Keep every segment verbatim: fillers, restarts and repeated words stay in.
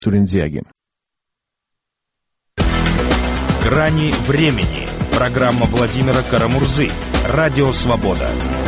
Суринзяги. Грани времени. Программа Владимира Карамурзы. Радио Свобода.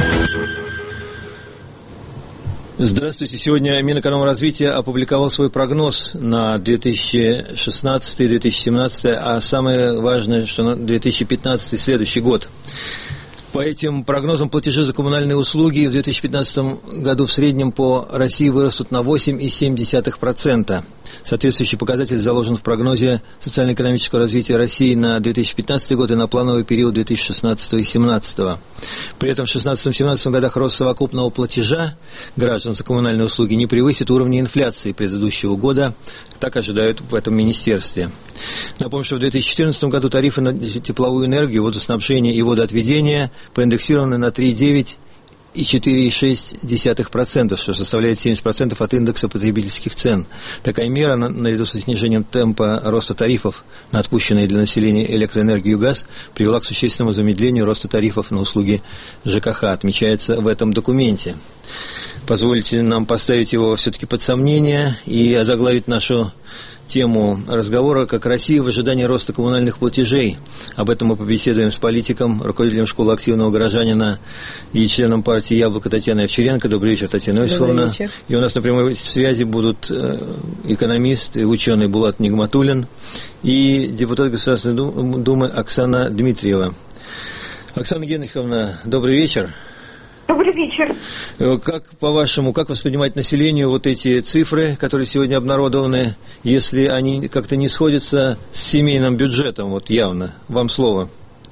Здравствуйте. Сегодня Минэкономразвития опубликовал свой прогноз на две тысячи шестнадцатый - две тысячи семнадцатый, а самое важное, что на две тысячи пятнадцатый, следующий год. По этим прогнозам платежи за коммунальные услуги в две тысячи пятнадцатом году в среднем по России вырастут на восемь целых семь десятых процента. Соответствующий показатель заложен в прогнозе социально-экономического развития России на две тысячи пятнадцатый год и на плановый период две тысячи шестнадцатого - две тысячи семнадцатого. При этом в две тысячи шестнадцатом - две тысячи семнадцатом годах рост совокупного платежа граждан за коммунальные услуги не превысит уровня инфляции предыдущего года, так ожидают в этом министерстве. Напомню, что в две тысячи четырнадцатом году тарифы на тепловую энергию, водоснабжение и водоотведение проиндексированы на три целых девять и четыре целых шесть десятых процента, что составляет семьдесят процентов от индекса потребительских цен. Такая мера, наряду со снижением темпа роста тарифов на отпущенные для населения электроэнергию и газ, привела к существенному замедлению роста тарифов на услуги ЖКХ, отмечается в этом документе. Позвольте нам поставить его все-таки под сомнение и озаглавить нашу тему разговора как «Россия в ожидании роста коммунальных платежей». Об этом мы побеседуем с политиком, руководителем школы активного горожанина и членом партии «Яблоко» Татьяной Овчаренко. Добрый вечер, Татьяна Иосифовна. Добрый вечер. И у нас на прямой связи будут экономист и ученый Булат Нигматуллин и депутат Государственной Думы Оксана Дмитриева. Оксана Генриховна, добрый вечер. Добрый вечер. Как, по-вашему, как воспринимать населению вот эти цифры, которые сегодня обнародованы, если они как-то не сходятся с семейным бюджетом, вот явно? Вам слово.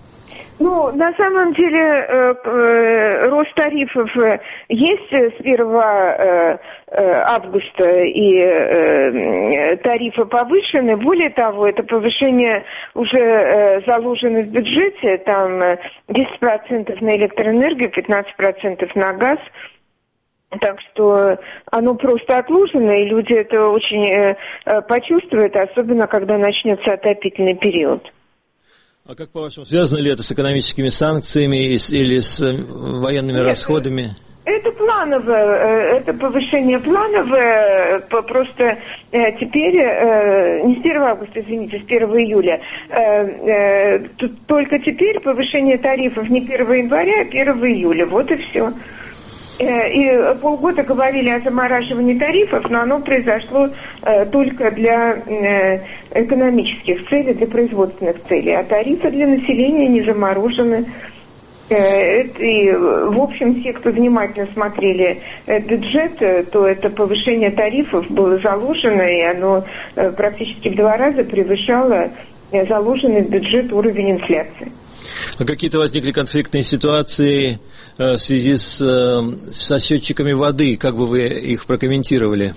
Ну, на самом деле, э, э, рост тарифов есть с первого августа, и э, тарифы повышены. Более того, это повышение уже э, заложено в бюджете, там десять процентов на электроэнергию, пятнадцать процентов на газ. Так что оно просто отложено, и люди это очень э, почувствуют, особенно когда начнется отопительный период. А как, по-вашему, связано ли это с экономическими санкциями или с военными Нет, расходами? Это плановое, это повышение плановое, просто теперь, не с первого августа, извините, с первого июля, только теперь повышение тарифов не первого января, а первого июля, вот и все. И полгода говорили о замораживании тарифов, но оно произошло э, только для э, экономических целей, для производственных целей. А тарифы для населения не заморожены. Э, и, в общем, те, кто внимательно смотрели э, бюджет, э, то это повышение тарифов было заложено, и оно э, практически в два раза превышало э, заложенный в бюджет уровень инфляции. А какие-то возникли конфликтные ситуации э, в связи с, э, со счетчиками воды? Как бы вы их прокомментировали?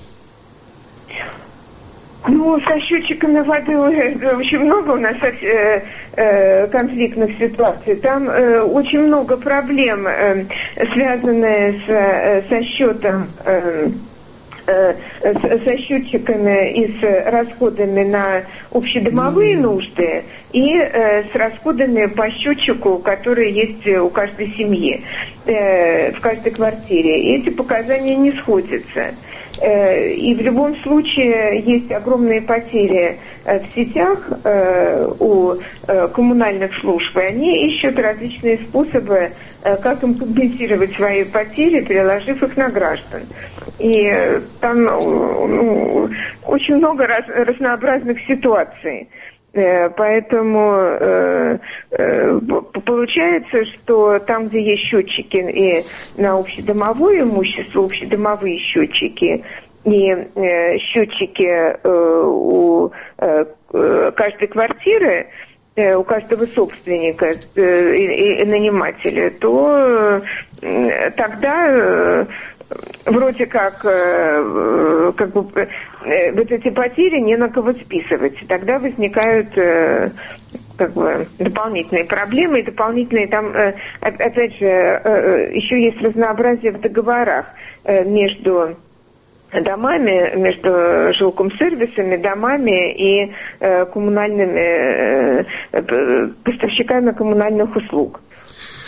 Ну, со счетчиками воды очень много у нас э, э, конфликтных ситуаций. Там э, очень много проблем, э, связанных с, э, со счетом... Э, со счетчиками и с расходами на общедомовые нужды и э, с расходами по счетчику, которые есть у каждой семьи, э, в каждой квартире. И эти показания не сходятся. Э, и в любом случае есть огромные потери э, в сетях э, у э, коммунальных служб, и они ищут различные способы, э, как им компенсировать свои потери, переложив их на граждан. И э, там ну, очень много раз, разнообразных ситуаций. Э, поэтому э, э, получается, что там, где есть счетчики и на общедомовое имущество, общедомовые счетчики, и э, счетчики э, у э, каждой квартиры, э, у каждого собственника э, и, и нанимателя, то э, тогда э, вроде как, э, как бы э, вот эти потери не на кого списывать. Тогда возникают э, как бы дополнительные проблемы, и дополнительные там, э, опять же, э, еще есть разнообразие в договорах э, между домами, между жилкомсервисами, домами и э, коммунальными э, поставщиками коммунальных услуг.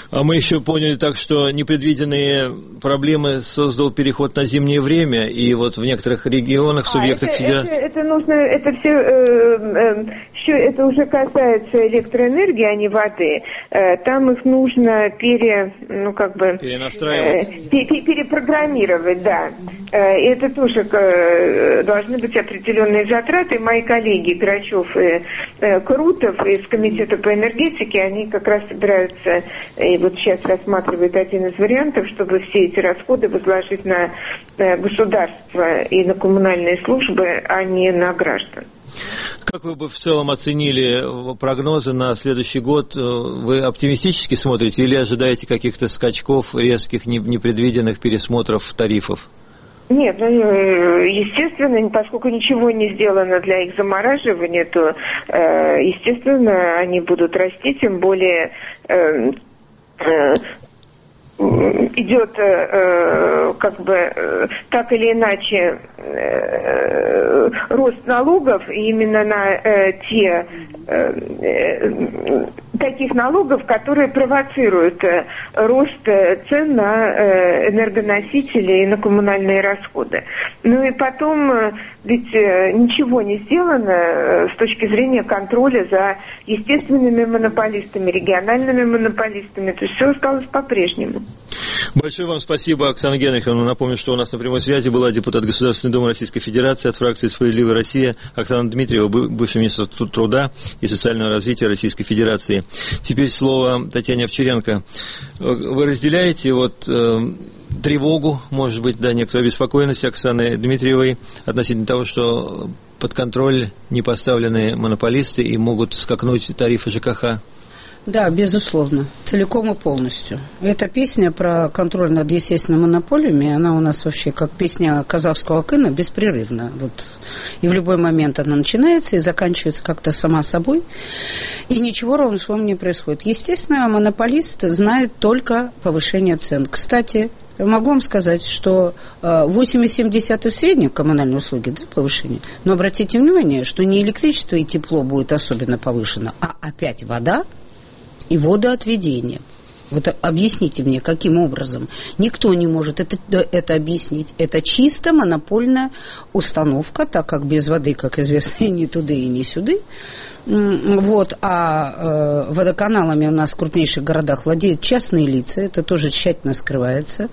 А мы еще поняли так, что непредвиденные проблемы создал переход на зимнее время, и вот в некоторых регионах, субъектах а, это, федерации... Это, это нужно, это все, э, э, все, это уже касается электроэнергии, а не воды. Э, там их нужно пере, ну, как бы... Перенастраивать. Э, пере, перепрограммировать, да. Э, это тоже э, должны быть определенные затраты. Мои коллеги Грачев и э, Крутов из Комитета по энергетике, они как раз собираются... И вот сейчас рассматривает один из вариантов, чтобы все эти расходы возложить на государство и на коммунальные службы, а не на граждан. Как вы бы в целом оценили прогнозы на следующий год? Вы оптимистически смотрите или ожидаете каких-то скачков, резких, непредвиденных пересмотров тарифов? Нет, ну, естественно, поскольку ничего не сделано для их замораживания, то, естественно, они будут расти, тем более... идет э, как бы э, так или иначе э, рост налогов, и именно на э, те э, э, таких налогов, которые провоцируют э, рост э, цен на э, энергоносители и на коммунальные расходы. Ну и потом, э, ведь э, ничего не сделано э, с точки зрения контроля за естественными монополистами, региональными монополистами, то есть все осталось по-прежнему. Большое вам спасибо, Оксана Генриховна. Напомню, что у нас на прямой связи была депутат Государственной Думы Российской Федерации от фракции «Справедливая Россия» Оксана Дмитриева, бывший министр труда и социального развития Российской Федерации. Теперь слово Татьяне Овчаренко. Вы разделяете вот э, тревогу, может быть, да, некоторую обеспокоенность Оксаны Дмитриевой относительно того, что под контроль не поставлены монополисты и могут скакнуть тарифы ЖКХ? Да, безусловно, целиком и полностью. Эта песня про контроль над естественными монополиями, она у нас вообще как песня казахского кына, беспрерывна. Вот. И в любой момент она начинается и заканчивается как-то сама собой. И ничего ровным словом не происходит. Естественно, монополист знает только повышение цен. Кстати, могу вам сказать, что восемь целых семь десятых в среднем коммунальные услуги, да, повышение. Но обратите внимание, что не электричество и тепло будет особенно повышено, а опять вода и водоотведение. Вот объясните мне, каким образом? Никто не может это, это объяснить. Это чисто монопольная установка, так как без воды, как известно, и ни туды, и ни сюды. Вот, а э, водоканалами у нас в крупнейших городах владеют частные лица, это тоже тщательно скрывается,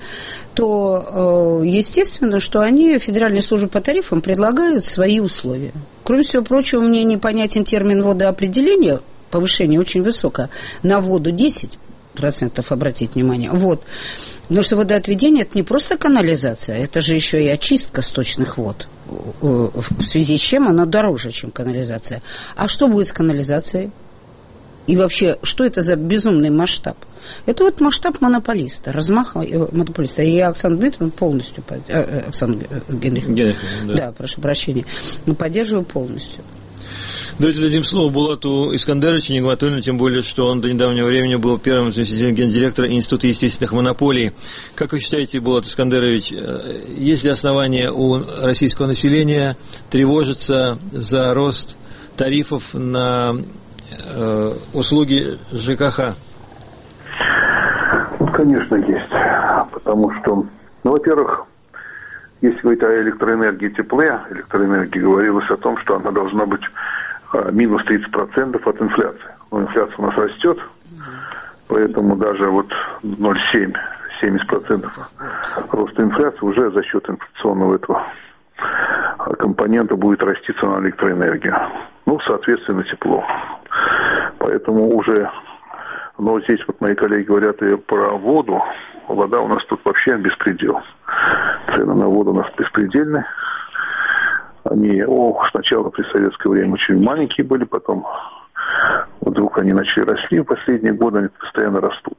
то э, естественно, что они, Федеральная служба по тарифам, предлагают свои условия. Кроме всего прочего, мне непонятен термин водоопределения, повышение очень высокое, на воду десять процентов, обратить внимание. Вот. Потому что водоотведение – это не просто канализация, это же еще и очистка сточных вод, в связи с чем оно дороже, чем канализация. А что будет с канализацией? И вообще, что это за безумный масштаб? Это вот масштаб монополиста, размах монополиста. И я Оксану Дмитриевну полностью, Оксану Генриховну, да. да, прошу прощения, поддерживаю полностью. Давайте дадим слово Булату Искандеровичу Нигматуллину, тем более, что он до недавнего времени был первым заместителем гендиректора Института естественных монополий. Как вы считаете, Булат Искандерович, есть ли основания у российского населения тревожиться за рост тарифов на э, услуги ЖКХ? Ну, конечно, есть. Потому что, ну, во-первых, если говорить о электроэнергии и тепле, электроэнергии говорилось о том, что она должна быть минус тридцать процентов от инфляции. Но инфляция у нас растет, поэтому даже вот ноль целых семь десятых, семьдесят процентов роста инфляции уже за счет инфляционного этого компонента будет расти цена на электроэнергию. Ну, соответственно, тепло. Поэтому уже, но здесь вот мои коллеги говорят и про воду. Вода у нас тут вообще беспредел. Цены на воду у нас беспредельны. Они, о, сначала при советское время очень маленькие были, потом вдруг они начали расти, в последние годы они постоянно растут.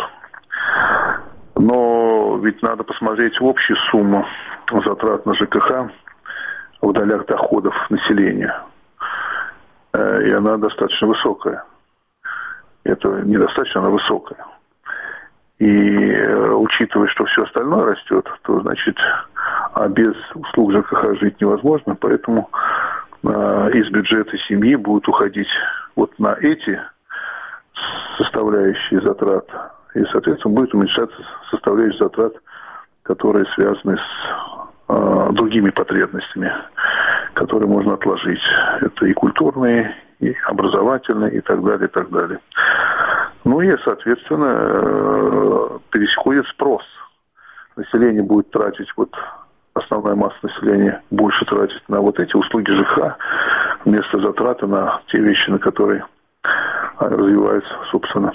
Но ведь надо посмотреть в общую сумму затрат на ЖКХ в долях доходов населения. И она достаточно высокая. Это недостаточно, она высокая. И учитывая, что все остальное растет, то, значит, а без услуг ЖКХ жить невозможно, поэтому э, из бюджета семьи будет уходить вот на эти составляющие затрат И, соответственно, будет уменьшаться составляющая затрат, которые связаны с э, другими потребностями, которые можно отложить. Это и культурные, и образовательные, и так далее, и так далее. Ну и, соответственно, э, переходит спрос. Население будет тратить, вот основная масса населения больше тратить на вот эти услуги ЖКХ, вместо затраты на те вещи, на которые развивается, собственно,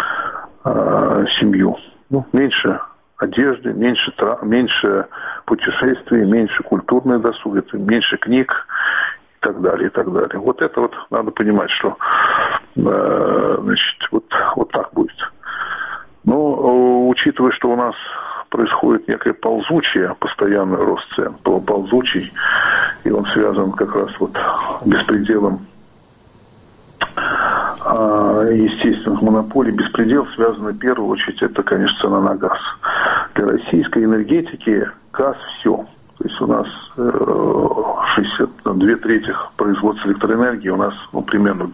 семью. Ну, меньше одежды, меньше, тра... меньше путешествий, меньше культурной досуга, меньше книг и так далее, и так далее. Вот это вот надо понимать, что значит, вот, вот так будет. Но учитывая, что у нас происходит некое ползучее, постоянный рост цен, ползучий, и он связан как раз вот с беспределом естественных монополий. Беспредел связан в первую очередь, это, конечно, цена на газ. Для российской энергетики газ все. То есть у нас шестьдесят две трети производства электроэнергии, у нас ну, примерно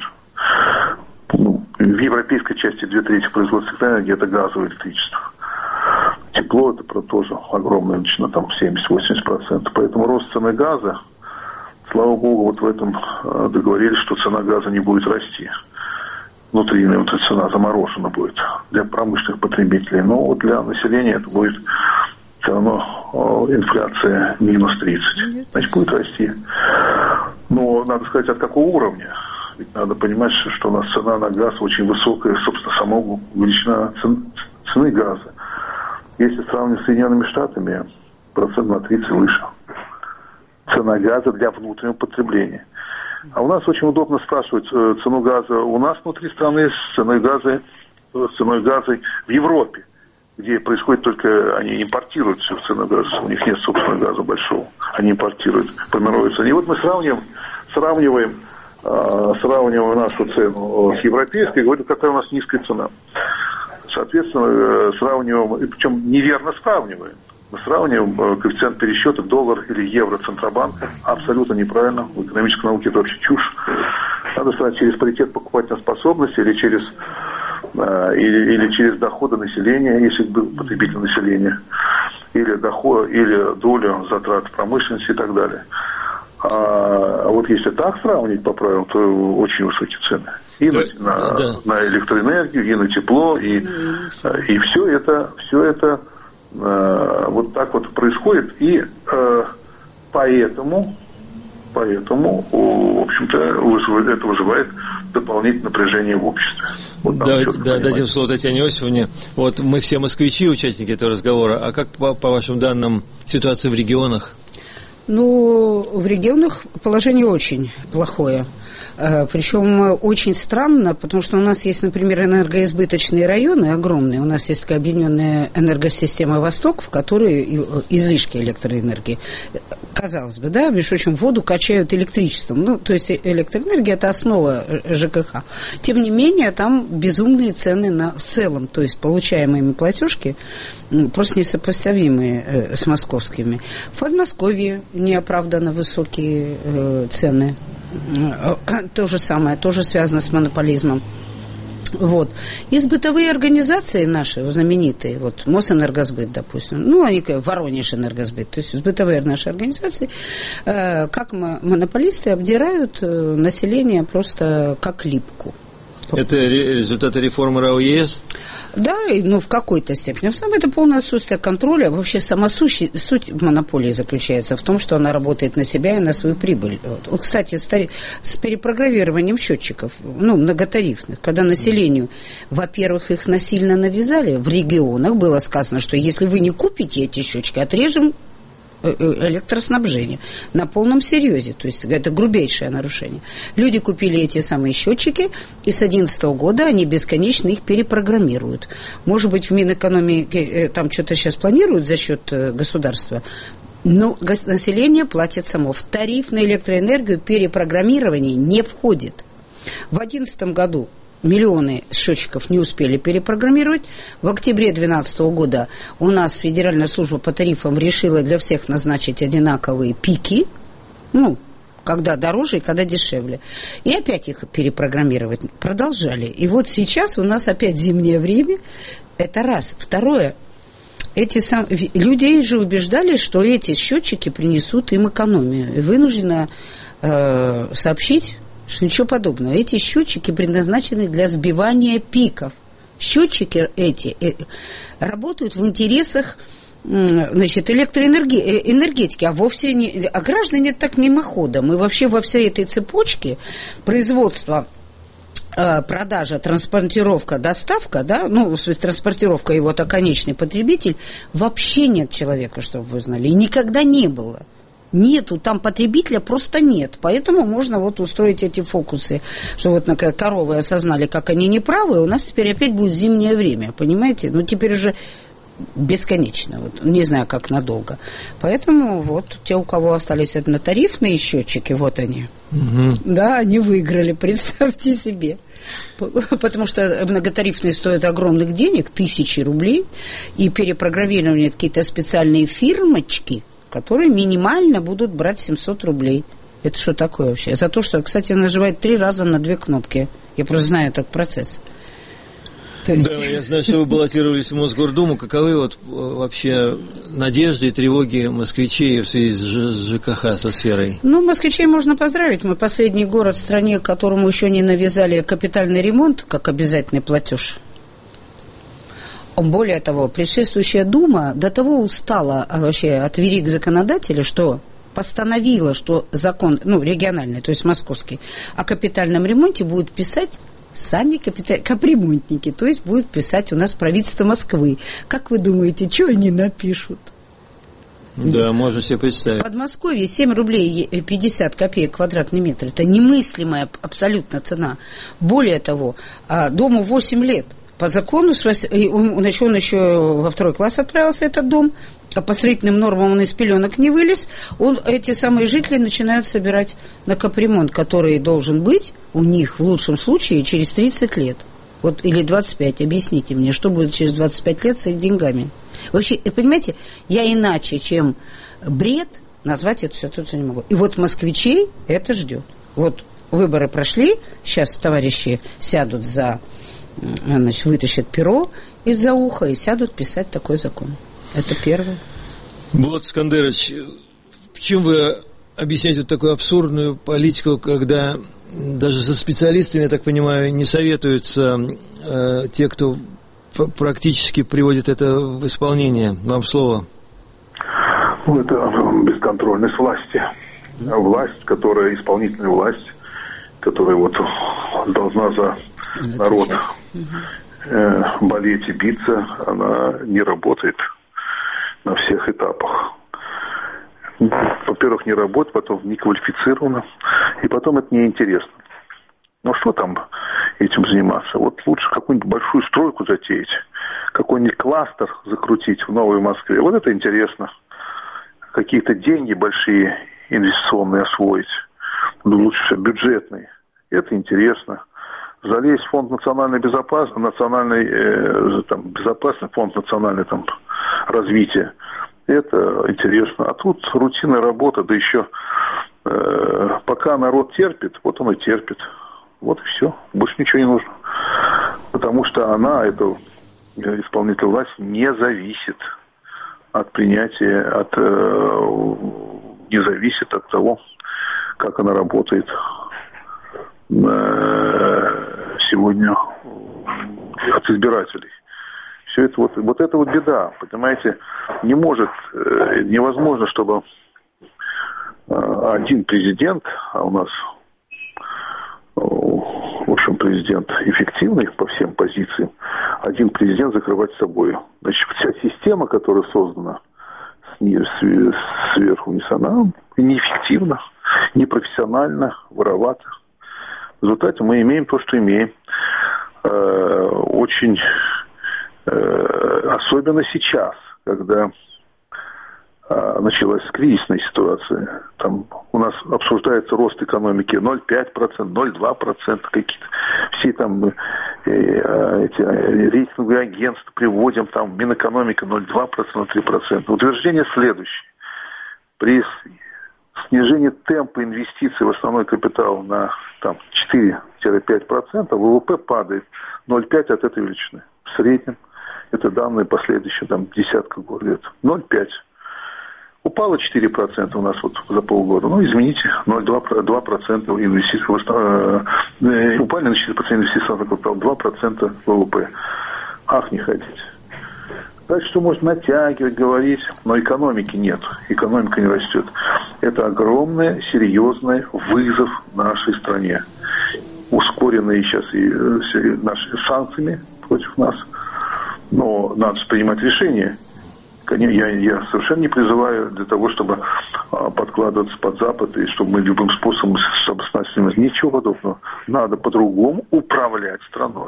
ну, в европейской части две трети производства электроэнергии это газовое электричество. Тепло это тоже огромное, начиная там семьдесят-восемьдесят процентов. Поэтому рост цены газа, слава богу, вот в этом договорились, что цена газа не будет расти. Внутренняя вот эта цена заморожена будет для промышленных потребителей. Но вот для населения это будет все равно инфляция минус тридцать. Значит, будет расти. Но надо сказать, от какого уровня? Ведь надо понимать, что у нас цена на газ очень высокая, собственно, сама величина цены газа. Если сравнивать с Соединенными Штатами, процент на тридцать выше. Цена газа для внутреннего потребления. А у нас очень удобно спрашивать э, цену газа у нас внутри страны с ценой газа, с ценой газа в Европе, где происходит только, они импортируют всю цену газа, у них нет собственного газа большого, они импортируют, формируются. И вот мы сравниваем, сравниваем, э, сравниваем нашу цену с европейской, и говорим, какая у нас низкая цена. Соответственно, э, сравниваем, и причем неверно сравниваем. Мы сравниваем коэффициент пересчета доллар или евро Центробанка. Абсолютно неправильно. В экономической науке это вообще чушь. Надо сравнивать через паритет покупательной способности или через, э, или, или через доходы населения, если был потребитель населения, или доход, или долю затрат промышленности и так далее. А вот если так сравнить по правилам, то очень высокие цены. И да, на, да. на электроэнергию, и на тепло, и, и все это, все это вот так вот происходит, и э, поэтому, поэтому, в общем-то, это вызывает дополнительное напряжение в обществе. Вот да, да, дадим слово Татьяне Иосифовне. Вот мы все москвичи, участники этого разговора, а как, по, по вашим данным, ситуация в регионах? Ну, в регионах положение очень плохое. Причем очень странно, потому что у нас есть, например, энергоизбыточные районы огромные. У нас есть такая объединенная энергосистема «Восток», в которой излишки электроэнергии. Казалось бы, да, между прочим, воду качают электричеством. Ну, то есть электроэнергия – это основа ЖКХ. Тем не менее, там безумные цены на, в целом, то есть получаемые платежки просто несопоставимые с московскими. В Подмосковье неоправданно высокие э, цены. То же самое, тоже связано с монополизмом. Вот. И бытовые организации наши, знаменитые, вот Мосэнергосбыт, допустим, ну, они как Воронеж Энергосбыт, то есть бытовые наши организации, э, как монополисты обдирают население просто как липку. Это результаты реформы РАО ЕС? Да, ну, в какой-то степени. В основном это полное отсутствие контроля. Вообще сама суть, суть монополии заключается в том, что она работает на себя и на свою прибыль. Вот, вот кстати, с перепрограммированием счетчиков, ну, многотарифных, когда населению, во-первых, их насильно навязали, в регионах было сказано, что если вы не купите эти счетчики, отрежем электроснабжение на полном серьезе, то есть это грубейшее нарушение. Люди купили эти самые счетчики, и с две тысячи одиннадцатого года они бесконечно их перепрограммируют. Может быть, в Минэкономики там что-то сейчас планируют за счет государства, но население платит само. В тариф на электроэнергию перепрограммирование не входит. В две тысячи одиннадцатом году миллионы счетчиков не успели перепрограммировать. В октябре две тысячи двенадцатого года у нас Федеральная служба по тарифам решила для всех назначить одинаковые пики, ну, когда дороже и когда дешевле. И опять их перепрограммировать продолжали. И вот сейчас у нас опять зимнее время. Это раз. Второе. Эти сам... Людей же убеждали, что эти счетчики принесут им экономию. И вынуждена э, сообщить, что ничего подобного. Эти счетчики предназначены для сбивания пиков. Счетчики эти э, работают в интересах, значит, электроэнергетики, а вовсе не... А граждане так мимоходом. И вообще во всей этой цепочке производства, продажа, транспортировка, доставка, да, ну, в смысле, транспортировка и вот а конечный потребитель, вообще нет человека, чтобы вы знали, и никогда не было. Нету, там потребителя просто нет. Поэтому можно вот устроить эти фокусы, что вот коровы осознали, как они неправы, у нас теперь опять будет зимнее время, понимаете? Ну, теперь уже бесконечно, вот, не знаю, как надолго. Поэтому вот те, у кого остались однотарифные счетчики, вот они. Угу. Да, они выиграли, представьте себе. Потому что многотарифные стоят огромных денег, тысячи рублей, и перепрограммированы какие-то специальные фирмочки, которые минимально будут брать семьсот рублей. Это что такое вообще? За то, что, кстати, нажимает три раза на две кнопки. Я просто знаю этот процесс. Есть... Да, я знаю, что вы баллотировались в Мосгордуму. Каковы вот вообще надежды и тревоги москвичей в связи с ЖКХ, со сферой? Ну, москвичей можно поздравить. Мы последний город в стране, которому еще не навязали капитальный ремонт, как обязательный платеж. Более того, предшествующая Дума до того устала вообще от вериг законодателя, что постановила, что закон, ну, региональный, то есть московский, о капитальном ремонте будут писать сами капиталь... капремонтники, то есть будет писать у нас правительство Москвы. Как вы думаете, что они напишут? Да, можно себе представить. В Подмосковье семь рублей пятьдесят копеек квадратный метр. Это немыслимая абсолютно цена. Более того, дому восемь лет. По закону, он еще, он еще во второй класс отправился, этот дом, а по строительным нормам он из пеленок не вылез, он, эти самые жители начинают собирать на капремонт, который должен быть у них в лучшем случае через тридцать лет. Вот, или двадцать пять. Объясните мне, что будет через двадцать пять лет с их деньгами. Вообще, понимаете, я иначе, чем бред, назвать это все тут не могу. И вот москвичей это ждет. Вот выборы прошли, сейчас товарищи сядут за... Значит, вытащат перо из-за уха и сядут писать такой закон. Это первое. Булат Скандерович, чем вы объясняете такую абсурдную политику, когда даже со специалистами, я так понимаю, не советуются э, те, кто практически приводит это в исполнение? Вам слово. Ну, это бесконтрольность власти. Власть, которая исполнительная власть, которая вот должна за народ э, болеть и биться, она не работает на всех этапах. Во-первых, не работает, потом не квалифицирована, и потом это неинтересно. Ну что там этим заниматься? Вот лучше какую-нибудь большую стройку затеять, какой-нибудь кластер закрутить в Новой Москве. Вот это интересно. Какие-то деньги большие инвестиционные освоить, ну лучше бюджетные. Это интересно. Залезть в фонд национальной безопасности, национальный, э, там, безопасный фонд национального там, развития. Это интересно. А тут рутинная работа, да еще э, пока народ терпит, вот он и терпит. Вот и все. Больше ничего не нужно. Потому что она, эта исполнительная власть, не зависит от принятия, от, э, не зависит от того, как она работает сегодня от избирателей. Все это вот, вот это вот беда, понимаете, не может, невозможно, чтобы один президент, а у нас, в общем, президент эффективный по всем позициям, один президент закрывать собой. Значит, вся система, которая создана сверху вниз, она неэффективна, непрофессиональна, воровата. В результате мы имеем то, что имеем. Э, очень, э, особенно сейчас, когда э, началась кризисная ситуация. Там у нас обсуждается рост экономики ноль целых пять десятых процента, ноль целых два десятых процента какие-то. Все там э, э, эти рейтинговые агентства приводим, там Минэкономика ноль целых два процента, ноль целых три процента. Утверждение следующее. При снижение темпа инвестиций в основной капитал на там, четыре-пять процентов, ВВП падает ноль целых пять десятых от этой величины. В среднем, это данные последующие там, десятка лет, ноль целых пять десятых. Упало четыре процента у нас вот за полгода. Ну, извините, ноль целых два процента инвестиций. Э, упали на четыре процента инвестиций на капитал, два процента ВВП. Ах, не хотите. Дальше что можно натягивать, говорить, но экономики нет. Экономика не растет. Это огромный, серьезный вызов нашей стране. Ускоренные сейчас и, и наши санкциями против нас. Но надо принимать решения. Я, я совершенно не призываю для того, чтобы а, подкладываться под Запад и чтобы мы любым способом обосновать. Ничего подобного. Надо по-другому управлять страной.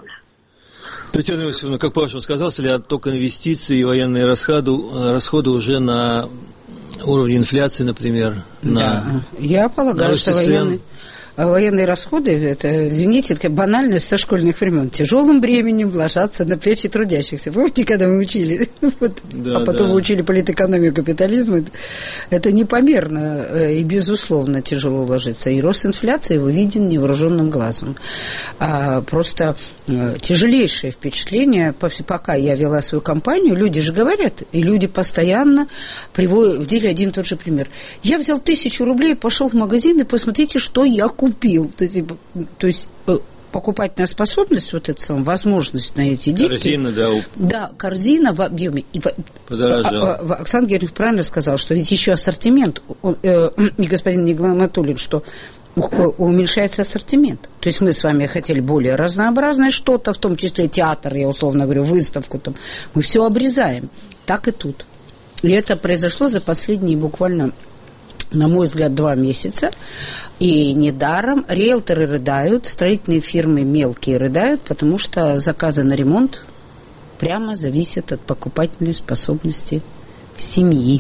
Татьяна Иосифовна, как по-вашему, сказался ли отток инвестиций и военные расходы, расходы уже на уровне инфляции, например? На, да, я полагаю, на что военные... Военные расходы, это, извините, такая банальность со школьных времен. Тяжелым бременем ложатся на плечи трудящихся. Помните, когда мы учили? Вот, да, а потом да. мы учили политэкономию, капитализм. Это непомерно и, безусловно, тяжело ложится. И рост инфляции его виден невооруженным глазом. А просто тяжелейшее впечатление, пока я вела свою кампанию, люди же говорят, и люди постоянно приводят в деле один и тот же пример. Я взял тысячу рублей, пошел в магазин, и посмотрите, что я купил. Купил, то есть, то есть покупательная способность, вот эта самая возможность на эти деньги. Корзина, да. Да, корзина в объеме. Подорожала. Оксана Георгиевна правильно сказала, что ведь еще ассортимент, он, э, и господин Нигматуллин, что уменьшается ассортимент. То есть мы с вами хотели более разнообразное что-то, в том числе театр, я условно говорю, выставку, там, мы все обрезаем. Так и тут. И это произошло за последние буквально, на мой взгляд, два месяца. И недаром риэлторы рыдают, строительные фирмы мелкие рыдают, потому что заказы на ремонт прямо зависят от покупательной способности семьи.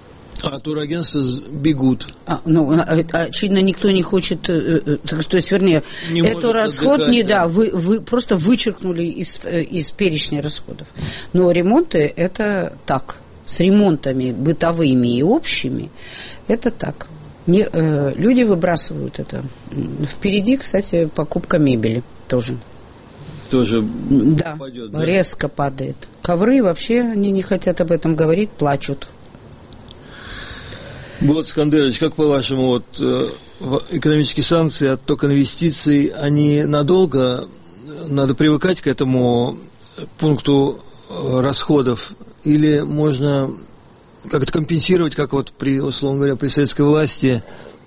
А турагентства бегут. А, ну, очевидно, никто не хочет, то есть, вернее, не этот расход отдыхать, не, да, да, вы, вы просто вычеркнули из, из перечня расходов. Но ремонты это так. С ремонтами бытовыми и общими это так. Не, э, люди выбрасывают это. Впереди, кстати, покупка мебели тоже. Тоже да, пойдет, да? Резко падает. Ковры вообще они не хотят об этом говорить, плачут. Вот, Скандерович, как по-вашему, вот, э, экономические санкции, отток инвестиций, они надолго? Надо привыкать к этому пункту расходов? Или можно как-то компенсировать, как вот при, условно говоря, при советской власти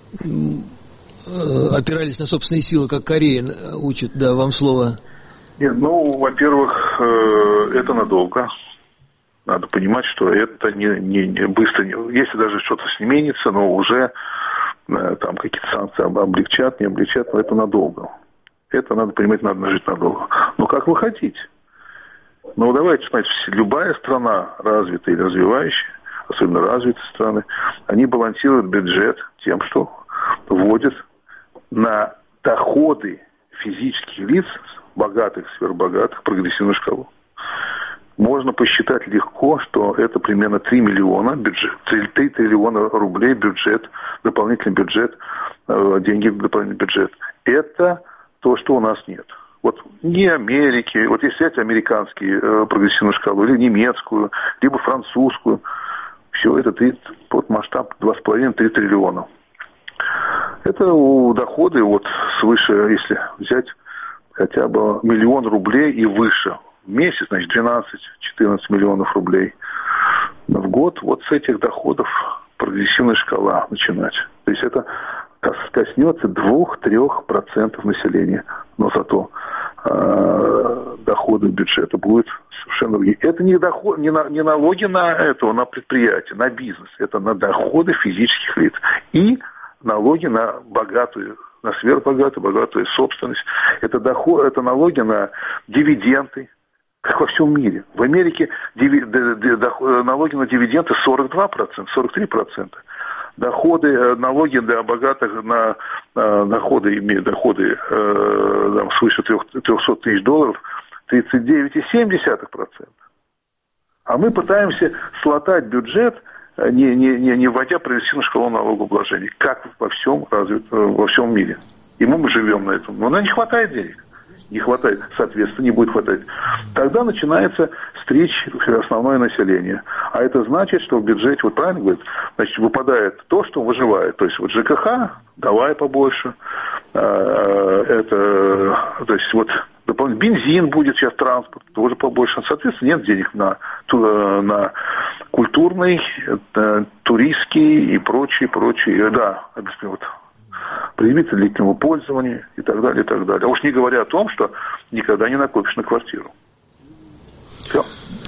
э, опирались на собственные силы, как Корея учит, да, вам слово. Нет, ну, во-первых, э, это надолго. Надо понимать, что это не, не, не быстро, не, если даже что-то сменится, но уже э, там какие-то санкции облегчат, не облегчат, но это надолго. Это надо понимать, надо жить надолго. Но как вы хотите? Ну, давайте смотрите, любая страна, развитая или развивающая, особенно развитые страны, они балансируют бюджет тем, что вводят на доходы физических лиц, богатых, сверхбогатых, прогрессивную шкалу. Можно посчитать легко, что это примерно три миллиона бюджет, три триллиона рублей бюджет, дополнительный бюджет, деньги в дополнительный бюджет. Это то, что у нас нет. Вот не Америки, вот если взять американские э, прогрессивную шкалу, или немецкую, либо французскую, все это три, вот масштаб два с половиной - три триллиона. Это у доходы вот свыше, если взять хотя бы миллион рублей и выше в месяц, значит двенадцать-четырнадцать миллионов рублей в год, вот с этих доходов прогрессивная шкала начинать. То есть это коснется двух-трех процентов населения, но зато э, доходы бюджета будут совершенно другие. Это не, доход, не, на, не налоги на это, на предприятие, на бизнес, это на доходы физических лиц и налоги на богатую, на сверхбогатую, богатую собственность. Это, доход, это налоги на дивиденды, как во всем мире. В Америке диви, д, д, д, налоги на дивиденды сорок два процента, сорок три процента. Доходы, налоги для богатых на э, доходы, имеют доходы э, там, свыше трехсот тысяч долларов, тридцать девять целых семь десятых процента. А мы пытаемся слотать бюджет не, не, не, не вводя прогрессивную шкалу налогообложения, как во всем, развит, во всем мире. И мы, мы живем на этом. Но нам не хватает денег. Не хватает, соответственно, не будет хватать. Тогда начинается стричь основное население. А это значит, что в бюджете, вот правильно говорит, значит, выпадает то, что выживает. То есть вот ЖКХ, давай побольше. Это, то есть вот дополнительный бензин будет сейчас, транспорт, тоже побольше. Соответственно, нет денег на, на культурный, туристский и прочие, прочие. Да, вот. Предметы длительного пользования и так далее, и так далее. А уж не говоря о том, что никогда не накопишь на квартиру. Все.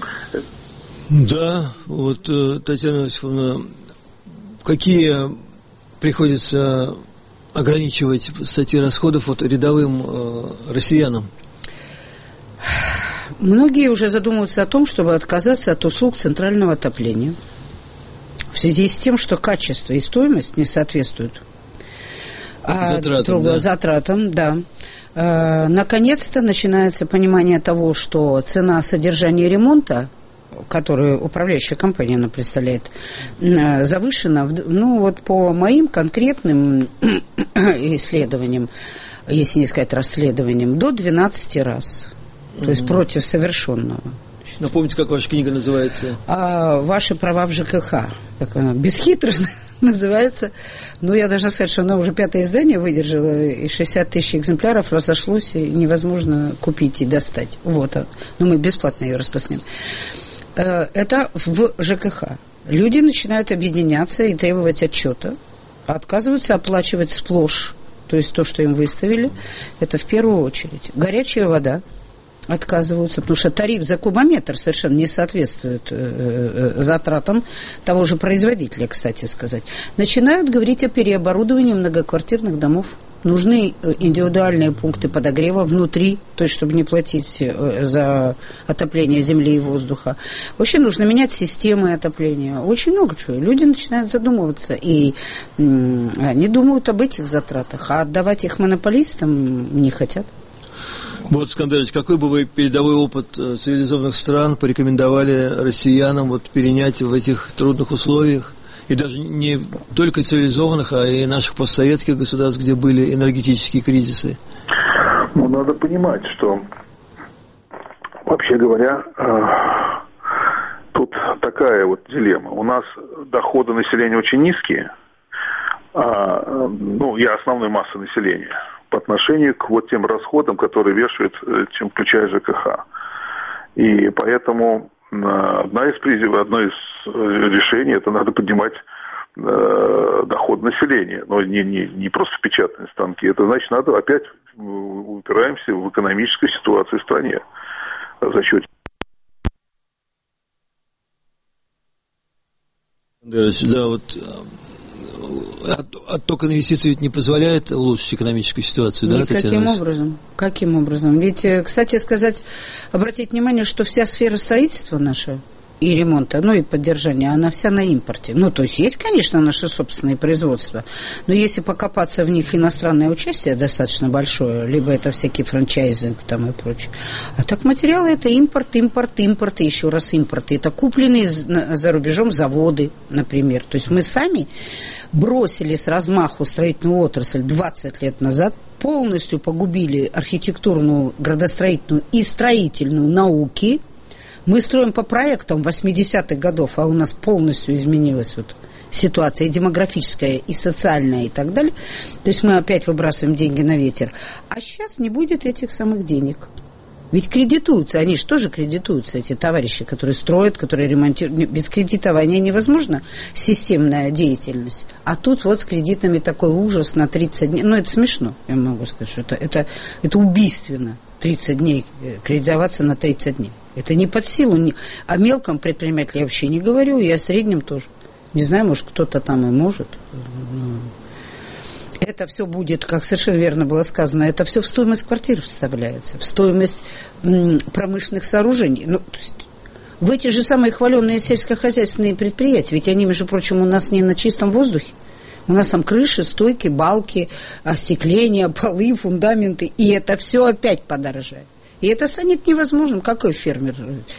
Да, вот, Татьяна Иосифовна, какие приходится ограничивать статьи расходов вот рядовым э, россиянам? Многие уже задумываются о том, чтобы отказаться от услуг центрального отопления в связи с тем, что качество и стоимость не соответствуют затратам, друг, да. затратам, да. А, наконец-то начинается понимание того, что цена содержания ремонта, которую управляющая компания она представляет, завышена, ну вот по моим конкретным исследованиям, если не сказать расследованием, до двенадцати раз. То mm-hmm. есть против совершенного. Напомните, как ваша книга называется? А, «Ваши права в ЖКХ». Так она бесхитростно называется. Но я должна сказать, что она уже пятое издание выдержала, и шестьдесят тысяч экземпляров разошлось, и невозможно купить и достать. Вот. Но мы бесплатно ее распространяем. Это в ЖКХ. Люди начинают объединяться и требовать отчета, отказываются оплачивать сплошь, то есть то, что им выставили, это в первую очередь. Горячая вода. Отказываются, потому что тариф за кубометр совершенно не соответствует э, э, затратам того же производителя, кстати сказать. Начинают говорить о переоборудовании многоквартирных домов. Нужны индивидуальные пункты подогрева внутри, то есть чтобы не платить за отопление земли и воздуха. Вообще нужно менять системы отопления. Очень много чего. Люди начинают задумываться, и м- они думают об этих затратах, а отдавать их монополистам не хотят. Вот, Скандерович, какой бы вы передовой опыт цивилизованных стран порекомендовали россиянам вот перенять в этих трудных условиях? И даже не только цивилизованных, а и наших постсоветских государств, где были энергетические кризисы? Ну, надо понимать, что, вообще говоря, тут такая вот дилемма. У нас доходы населения очень низкие, а, ну, я основной массы населения, по отношению к вот тем расходам, которые вешают, чем включая ЖКХ. И поэтому одна из призывов, одно из решений, это надо поднимать э, доход населения. Но не, не, не просто печатные станки. Это значит, надо опять упираемся в экономическую ситуацию в стране за счет. Да, вот отток инвестиций ведь не позволяет улучшить экономическую ситуацию, да, Татьяна? Каким образом? Каким образом? Ведь, кстати сказать, обратить внимание, что вся сфера строительства наша и ремонта, ну и поддержания, она вся на импорте. Ну, то есть есть, конечно, наши собственные производства, но если покопаться в них, иностранное участие достаточно большое, либо это всякий франчайзинг там и прочее. А так материалы это импорт, импорт, импорт и еще раз импорт. Это купленные за рубежом заводы, например. То есть мы сами бросили с размаху строительную отрасль двадцать лет назад, полностью погубили архитектурную, градостроительную и строительную науки. Мы строим по проектам восьмидесятых годов, а у нас полностью изменилась вот ситуация и демографическая, и социальная, и так далее. То есть мы опять выбрасываем деньги на ветер. А сейчас не будет этих самых денег. Ведь кредитуются, они же тоже кредитуются, эти товарищи, которые строят, которые ремонтируют. Без кредитования невозможна системная деятельность. А тут вот с кредитами такой ужас на тридцать дней. Ну, это смешно, я могу сказать, что это, это, это убийственно. тридцать дней, кредитоваться на тридцать дней. Это не под силу. Не... О мелком предпринимателе я вообще не говорю, и о среднем тоже. Не знаю, может, кто-то там и может. Это все будет, как совершенно верно было сказано, это все в стоимость квартир вставляется, в стоимость м, промышленных сооружений. Ну, то есть в эти же самые хваленные сельскохозяйственные предприятия, ведь они, между прочим, у нас не на чистом воздухе. У нас там крыши, стойки, балки, остекления, полы, фундаменты. И это все опять подорожает. И это станет невозможным. Какой фермер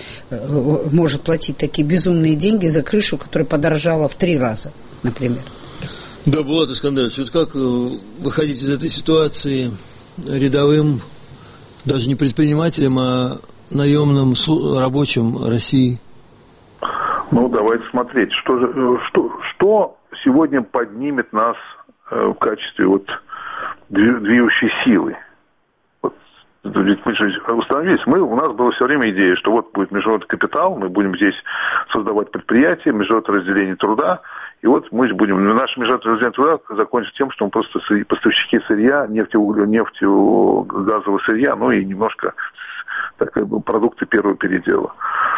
может платить такие безумные деньги за крышу, которая подорожала в три раза, например? Да, Булат Искандерович, вот как выходить из этой ситуации рядовым, даже не предпринимателем, а наемным рабочим России? Ну, давайте смотреть, что, же, что, что сегодня поднимет нас в качестве вот движущей силы. Вот, мы же установились, мы, у нас была все время идея, что вот будет международный капитал, мы будем здесь создавать предприятия, международное разделение труда, и вот мы будем, наше международное разделение труда закончится тем, что мы просто поставщики сырья, нефтеугля, нефтегазового сырья, ну и немножко так, продукты первого передела.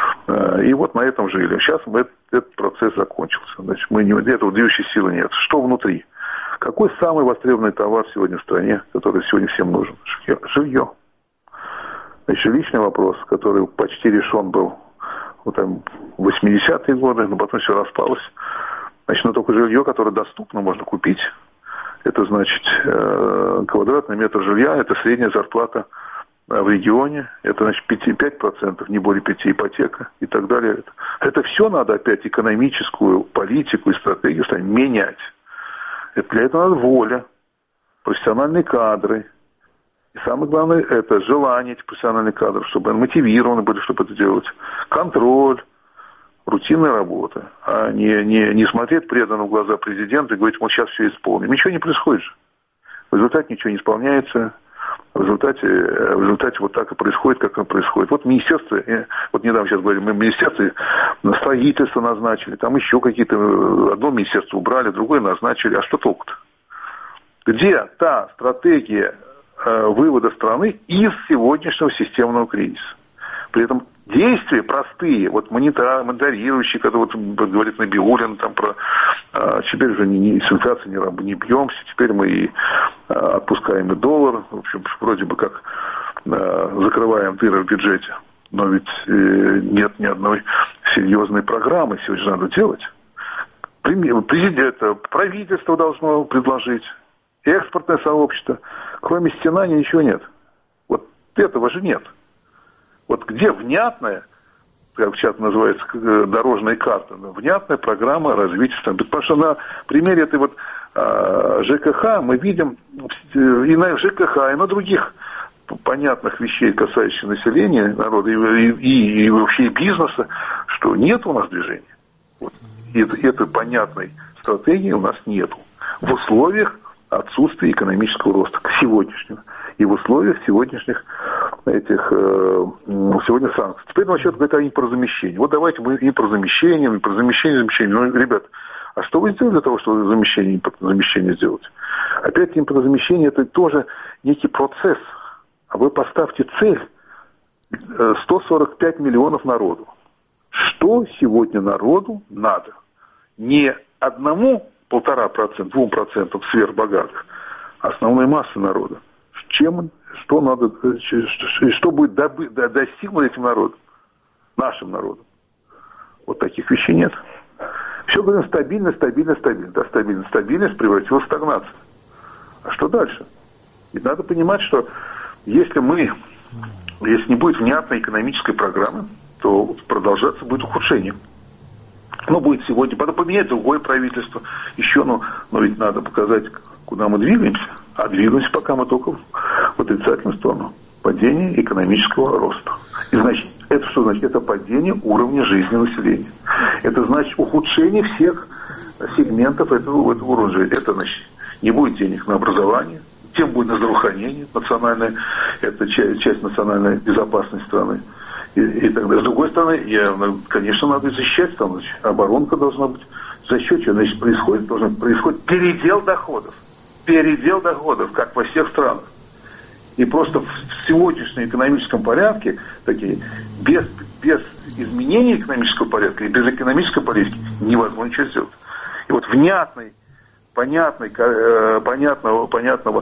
И вот на этом жили. Сейчас мы, этот, этот процесс закончился. Значит, мы не, этого движущей силы нет. Что внутри? Какой самый востребованный товар сегодня в стране, который сегодня всем нужен? Жилье. Значит, жилищный вопрос, который почти решен был вот, там, в восьмидесятые годы, но потом все распалось. Значит, но только жилье, которое доступно, можно купить. Это значит, квадратный метр жилья, это средняя зарплата в регионе, это значит пять процентов, не более пяти ипотека и так далее. Это все надо опять экономическую политику и стратегию менять. Это для этого надо воля, профессиональные кадры. И самое главное, это желание этих профессиональных кадров, чтобы они мотивированы были, чтобы это делать. Контроль, рутинная работа. А не, не, не смотреть преданно в глаза президента и говорить, мы сейчас все исполним. Ничего не происходит же. В результате ничего не исполняется. В результате, в результате вот так и происходит, как оно происходит. Вот министерство, вот недавно сейчас говорим, мы министерство строительство назначили, там еще какие-то, одно министерство убрали, другое назначили. А что толку-то? Где та стратегия э, вывода страны из сегодняшнего системного кризиса? При этом действия простые, вот мониторирующие, когда вот говорит Набиуллин там про а, теперь уже не, не, с инфляцией не, не бьемся, теперь мы и а, отпускаем и доллар, в общем, вроде бы как а, закрываем дыры в бюджете, но ведь э, нет ни одной серьезной программы, сегодня же надо делать. Президент, правительство должно предложить, экспортное сообщество, кроме стенания ничего нет. Вот этого же нет. Вот где внятная, как сейчас называется, дорожная карта, внятная программа развития страны. Потому что на примере этой вот а, ЖКХ мы видим и на ЖКХ, и на других понятных вещей, касающихся населения, народа, и, и, и вообще бизнеса, что нет у нас движения. Вот. И этой понятной стратегии у нас нету. В условиях отсутствия экономического роста к сегодняшнему. И в условиях сегодняшних этих э, сегодня санкций. Теперь насчет говорит о импортозамещении. Вот давайте мы импортозамещение, импортозамещение, замещение. Ну, ребят, а что вы сделали для того, чтобы замещение, импортозамещение сделать? Опять импортозамещение это тоже некий процесс. А вы поставьте цель сто сорок пять миллионов народу. Что сегодня народу надо? Не одному полтора процента, двум процентам сверхбогатых, а основной массы народа. Чем, что надо, что будет достигнуто этим народом, нашим народом. Вот таких вещей нет. Все говорим стабильно, стабильно, стабильно. Да, стабильно, стабильность превратилась в стагнацию. А что дальше? И надо понимать, что если мы, если не будет внятной экономической программы, то продолжаться будет ухудшение. Ну, будет сегодня, потом поменять другое правительство, еще, но, но ведь надо показать, куда мы двигаемся. А двигаемся пока мы только в отрицательную сторону. Падение экономического роста. И значит, это что значит? Это падение уровня жизни населения. Это значит ухудшение всех сегментов этого, этого уровня жизни. Это значит, не будет денег на образование, тем будет на здравоохранение, национальная, это часть, часть национальной безопасности страны. И, и так далее. С другой стороны, я, конечно, надо защищать, там, значит, оборонка должна быть. За счет чего, значит, происходит, должен происходить передел доходов. Передел доходов, как во всех странах. И просто в сегодняшнем экономическом порядке, такие, без, без изменения экономического порядка и без экономической политики невозможно ничего сделать. И вот внятный, понятный, понятного, понятного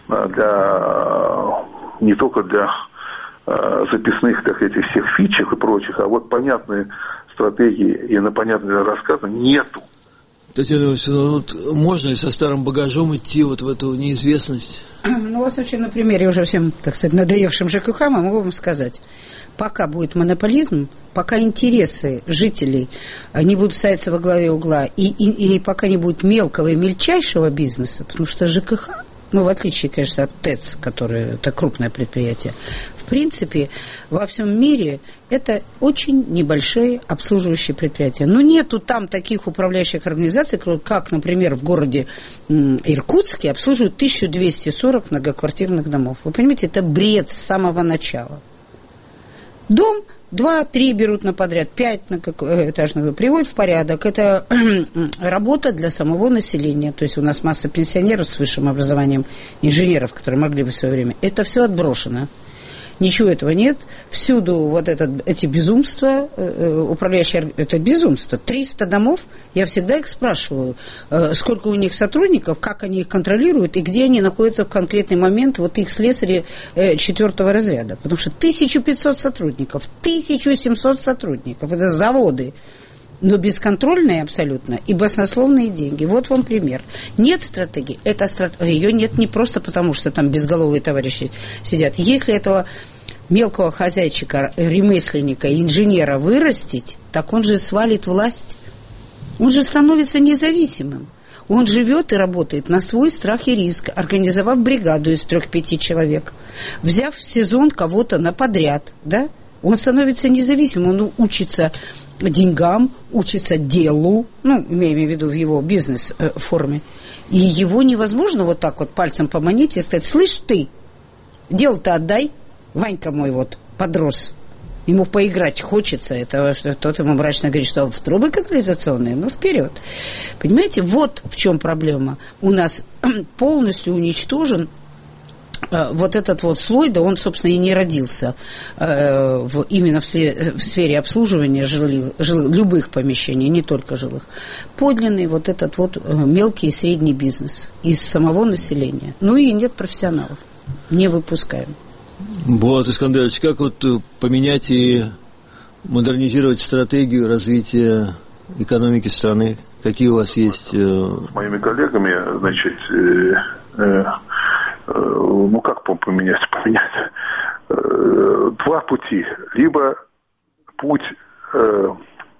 для, не только для записных, так этих всех фичах и прочих, а вот понятные стратегии и на понятные рассказы нету. Татьяна Васильевна, вот можно ли со старым багажом идти вот в эту неизвестность? Ну, во случае, на примере уже всем, так сказать, надоевшим ЖКХ, мы могу вам сказать, пока будет монополизм, пока интересы жителей не будут ставиться во главе угла, и, и, и пока не будет мелкого и мельчайшего бизнеса, потому что ЖКХ, ну, в отличие, конечно, от ТЭЦ, которое это крупное предприятие, в принципе, во всем мире это очень небольшие обслуживающие предприятия. Но нету там таких управляющих организаций, как, например, в городе Иркутске обслуживают тысяча двести сорок многоквартирных домов. Вы понимаете, это бред с самого начала. Дом два-три берут на подряд, пять на этажных приводят в порядок. Это работа для самого населения. То есть у нас масса пенсионеров с высшим образованием, инженеров, которые могли бы в свое время. Это все отброшено. Ничего этого нет. Всюду вот это, эти безумства, э, управляющие, это безумство. триста домов, я всегда их спрашиваю, э, сколько у них сотрудников, как они их контролируют и где они находятся в конкретный момент, вот их слесари э, четвертого разряда. Потому что тысяча пятьсот сотрудников, тысяча семьсот сотрудников, это заводы. Но бесконтрольные абсолютно и баснословные деньги. Вот вам пример. Нет стратегии. Эта страт... Ее нет не просто потому, что там безголовые товарищи сидят. Если этого мелкого хозяйчика, ремесленника, инженера вырастить, так он же свалит власть. Он же становится независимым. Он живет и работает на свой страх и риск, организовав бригаду из трех-пяти человек, взяв в сезон кого-то на подряд, да? Он становится независимым, он учится деньгам, учится делу, ну, имеем в виду в его бизнес-форме. И его невозможно вот так вот пальцем поманить и сказать: слышь ты, дело-то отдай, Ванька мой вот подрос, ему поиграть хочется, это что тот ему мрачно говорит, что в трубы канализационные, ну, вперед. Понимаете, вот в чем проблема. У нас полностью уничтожен вот этот вот слой, да он, собственно, и не родился э, в, именно в, сле, в сфере обслуживания жилых, жил, любых помещений, не только жилых. Подлинный вот этот вот мелкий и средний бизнес из самого населения. Ну и нет профессионалов. Не выпускаем. Булат Искандерович, как вот поменять и модернизировать стратегию развития экономики страны? Какие у вас есть? С моими коллегами, значит, э, э, ну, как поменять? Поменять. Два пути. Либо путь э,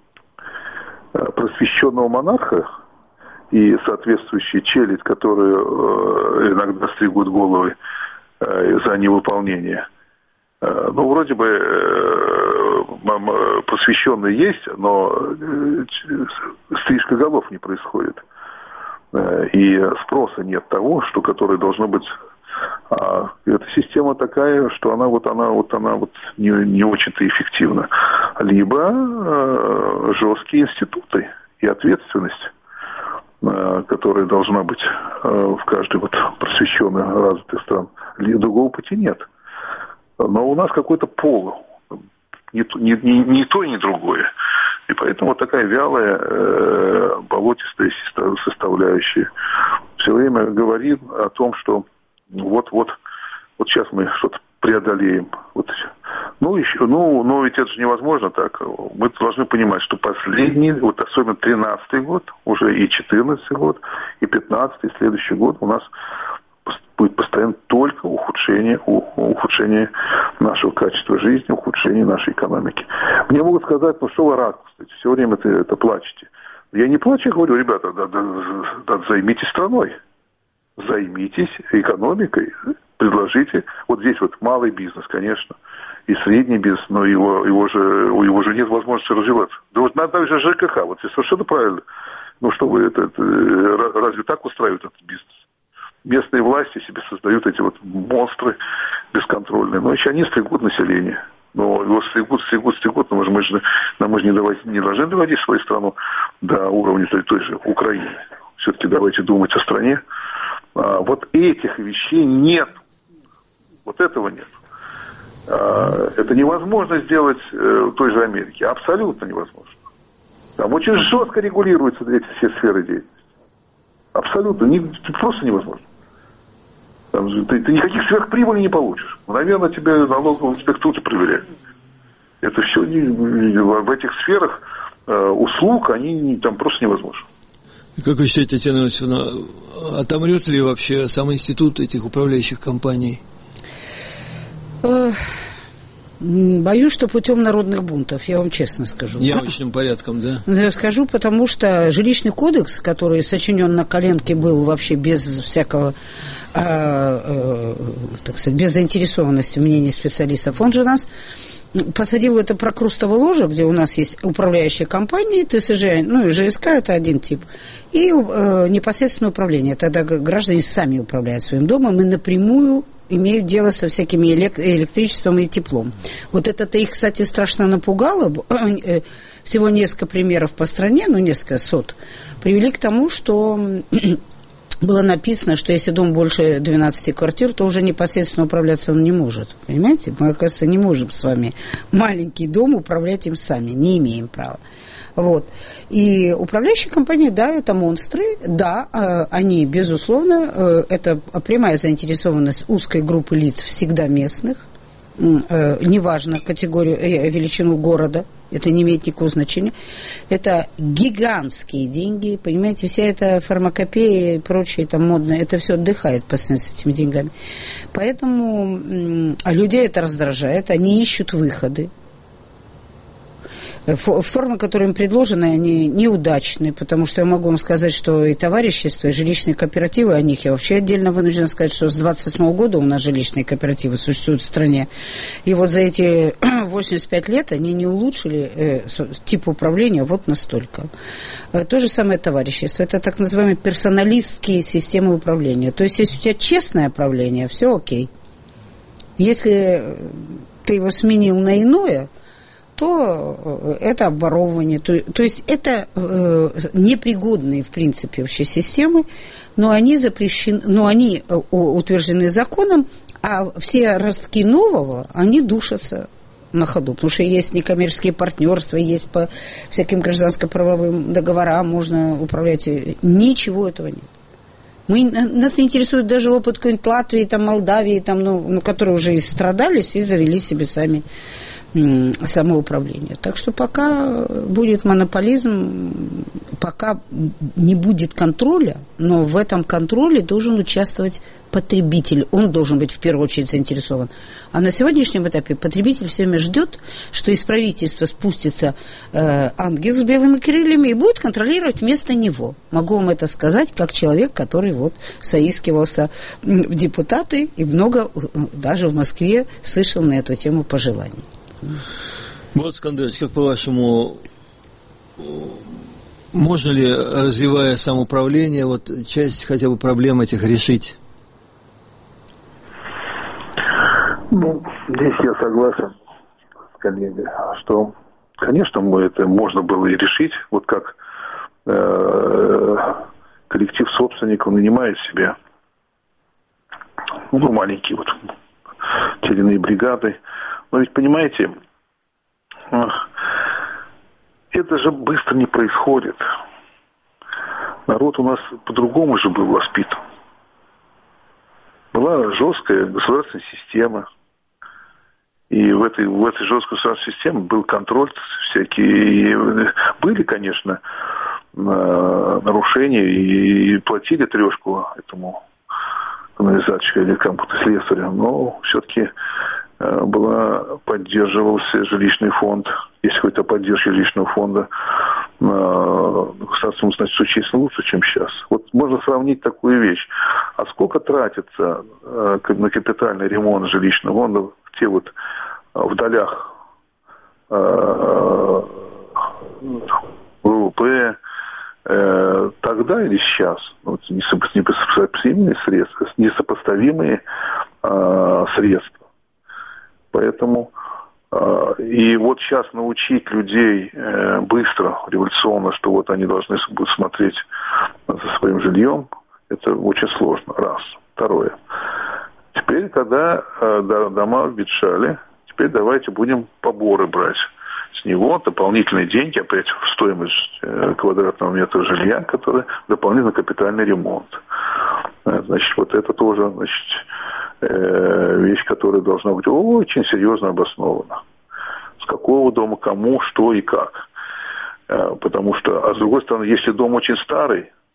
просвещенного монарха и соответствующий челядь, которые э, иногда стригут головы э, за невыполнение. Э, ну, вроде бы э, просвещенный есть, но э, стрижка голов не происходит. Э, и спроса нет того, что которое должно быть. А эта система такая, что она вот она вот она вот не, не очень-то эффективна. Либо э, жесткие институты и ответственность, э, которая должна быть э, в каждой вот просвещенной развитой стране. Другого пути нет. Но у нас какой-то пол, не, не, не, не то, ни другое. И поэтому вот такая вялая, э, болотистая составляющая все время говорит о том, что вот-вот, вот сейчас мы что-то преодолеем. Вот. Ну, еще, ну, но ведь это же невозможно так. Мы должны понимать, что последний, вот особенно тринадцатый год, уже и четырнадцатый год, и пятнадцатый, и следующий год у нас будет постоянно только ухудшение, ухудшение нашего качества жизни, ухудшение нашей экономики. Мне могут сказать: ну что вы радуетесь, все время это, это плачете. Я не плачу, я говорю: ребята, да, да, да, займитесь страной. Займитесь экономикой, предложите. Вот здесь вот малый бизнес, конечно, и средний бизнес, но его, его же, у него же нет возможности развиваться. Да вот надо же ЖКХ, вот это совершенно правильно. Ну что вы, это, это, разве так устраивают этот бизнес? Местные власти себе создают эти вот монстры бесконтрольные, но еще они стригут население. Но его стригут, стригут, стригут, но мы же, но мы же не, давать, не должны доводить свою страну до уровня той, той же Украины. Все-таки давайте думать о стране. А, вот этих вещей нет. Вот этого нет. А, это невозможно сделать э, в той же Америке. Абсолютно невозможно. Там очень жестко регулируются эти все сферы деятельности. Абсолютно. Не, просто невозможно. Там, ты, ты никаких сверхприбылей не получишь. Наверное, тебе налоговую инспекцию проверяют. Это все не, в этих сферах э, услуг, они там просто невозможны. Как вы считаете, Татьяна Иосифовна, отомрет ли вообще сам институт этих управляющих компаний? Боюсь, что путем народных бунтов, я вам честно скажу. Явочным порядком, да? Я скажу, потому что жилищный кодекс, который сочинен на коленке, был вообще без всякого, э, э, так сказать, без заинтересованности мнений специалистов, он же нас посадил в это прокрустово ложе, где у нас есть управляющие компании, ТСЖ, ну и ЖСК, это один тип, и э, непосредственное управление. Тогда граждане сами управляют своим домом и напрямую имеют дело со всякими электричеством и теплом. Вот это-то их, кстати, страшно напугало. Всего несколько примеров по стране, ну, несколько сот, привели к тому, что было написано, что если дом больше двенадцати квартир, то уже непосредственно управляться он не может. Понимаете? Мы, оказывается, не можем с вами маленький дом управлять им сами, не имеем права. Вот. И управляющие компании, да, это монстры, да, они, безусловно, это прямая заинтересованность узкой группы лиц, всегда местных, неважно категорию, величину города, это не имеет никакого значения. Это гигантские деньги, понимаете, вся эта фармакопея и прочее, там модное, это все отдыхает постоянно с этими деньгами. Поэтому а людей это раздражает, они ищут выходы. Формы, которые им предложены, они неудачные, потому что я могу вам сказать, что и товарищества, и жилищные кооперативы, о них я вообще отдельно вынуждена сказать, что с двадцать восьмого года у нас жилищные кооперативы существуют в стране. И вот за эти восемьдесят пять лет они не улучшили э, тип управления вот настолько. То же самое товарищество. Это так называемые персоналистские системы управления. То есть, если у тебя честное управление, все окей. Если ты его сменил на иное, то это обворовывание. То, то есть это э, непригодные, в принципе, вообще системы, но они запрещены, но они утверждены законом, а все ростки нового, они душатся на ходу, потому что есть некоммерческие партнерства, есть по всяким гражданско-правовым договорам, можно управлять. Ничего этого нет. Мы, нас не интересует даже опыт какой-нибудь Латвии, там, Молдавии, там, ну, ну, которые уже и страдались, и завели себе сами самоуправление. Так что пока будет монополизм, пока не будет контроля, но в этом контроле должен участвовать потребитель. Он должен быть в первую очередь заинтересован. А на сегодняшнем этапе потребитель все время ждет, что из правительства спустится э, ангел с белыми крыльями и будет контролировать вместо него. Могу вам это сказать, как человек, который вот соискивался в депутаты и много даже в Москве слышал на эту тему пожеланий. Вот, Скандерович, как по-вашему, можно ли, развивая самоуправление, вот часть хотя бы проблем этих решить? Ну, здесь я согласен с коллегой, что, конечно, мы это можно было и решить, вот как э, коллектив собственников нанимает себе, ну, маленькие вот теленые бригады. Но ведь, понимаете, это же быстро не происходит. Народ у нас по-другому же был воспитан. Была жесткая государственная система. И в этой, в этой жесткой государственной системе был контроль всякие. И были, конечно, нарушения и платили трешку этому канализатчику или кому-то слесарю. Но все-таки была, поддерживался жилищный фонд, если какой-то поддержка жилищного фонда, государственному, значит, существенно лучше, чем сейчас. Вот можно сравнить такую вещь. А сколько тратится на капитальный ремонт жилищного фонда в те вот в долях ВВП тогда или сейчас? Вот несопоставимые средства, несопоставимые средства. Поэтому и вот сейчас научить людей быстро, революционно, что вот они должны будут смотреть за своим жильем, это очень сложно. Раз. Второе. Теперь, когда дома обветшали, теперь давайте будем поборы брать с него, дополнительные деньги, опять в стоимость квадратного метра жилья, который дополнительно капитальный ремонт. Значит, вот это тоже, значит, вещь, которая должна быть очень серьезно обоснована. С какого дома, кому, что и как. Потому что, а с другой стороны, если дом очень старый,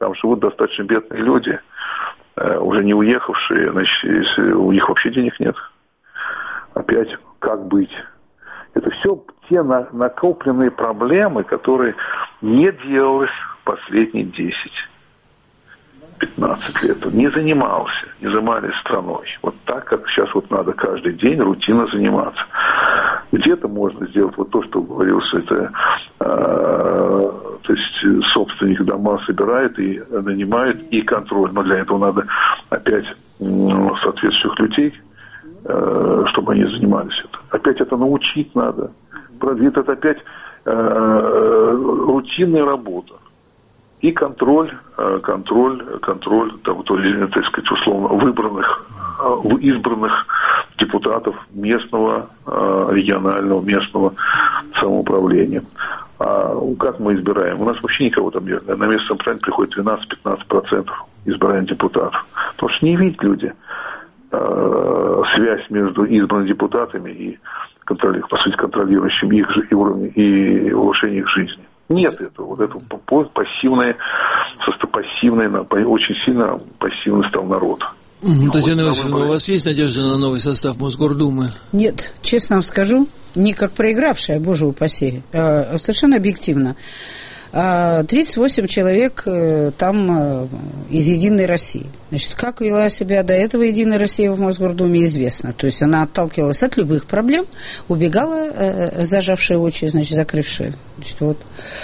там живут достаточно бедные люди, уже не уехавшие, значит, у них вообще денег нет. Опять, как быть? Это все те накопленные проблемы, которые не делалось последние десять-пятнадцать лет. Не занимался, не занимались страной. Вот так, как сейчас вот надо каждый день рутинно заниматься. Где-то можно сделать вот то, что говорилось, это э, то есть собственник дома собирает и нанимает, и контроль. Но для этого надо опять э, соответствующих людей, чтобы они занимались этим. Опять это научить надо. Это опять э, рутинная работа. И контроль, контроль, контроль, там, то, так сказать, условно, выбранных, избранных депутатов местного, регионального, местного самоуправления. А как мы избираем? У нас вообще никого там нет. На местном самоуправлении приходит двенадцать-пятнадцать процентов избираем депутатов. Потому что не видят люди связь между избранными депутатами и контроль, по сути, контролирующим их же и уровень и улучшение их жизни. Нет этого. Вот это пассивное, пассивное, очень сильно пассивный стал народ. Татьяна Васильевна, у вас есть надежда на новый состав Мосгордумы? Нет, честно вам скажу, не как проигравшая, боже упаси, а совершенно объективно. тридцать восемь человек там из «Единой России». Значит, как вела себя до этого «Единая Россия» в Мосгордуме, известно. То есть она отталкивалась от любых проблем, убегала, зажавшая очи, значит, закрывшая. Значит, вот.